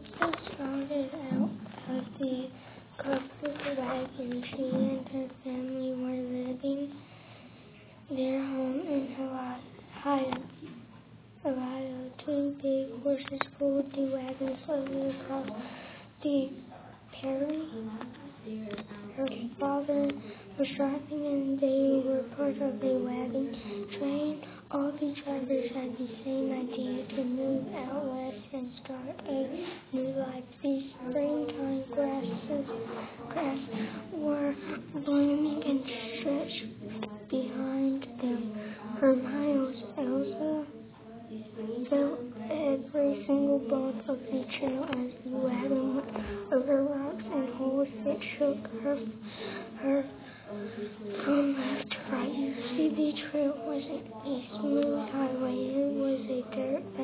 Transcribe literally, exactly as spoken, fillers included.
Elsa started out of the covered wagon. She and her family were living their home in Ohio. Ohio. Two big horses pulled the wagon slowly across the prairie. Her father was driving and they were part of a wagon train. All the drivers had the same idea, to move out west and start a new life. The springtime grasses, grass were blooming and stretched behind them for miles. Elsa felt every single bump of the trail as the wagon went over rocks and holes that shook her, her from left to right. You see, the trail wasn't a smooth highway, it was a dirt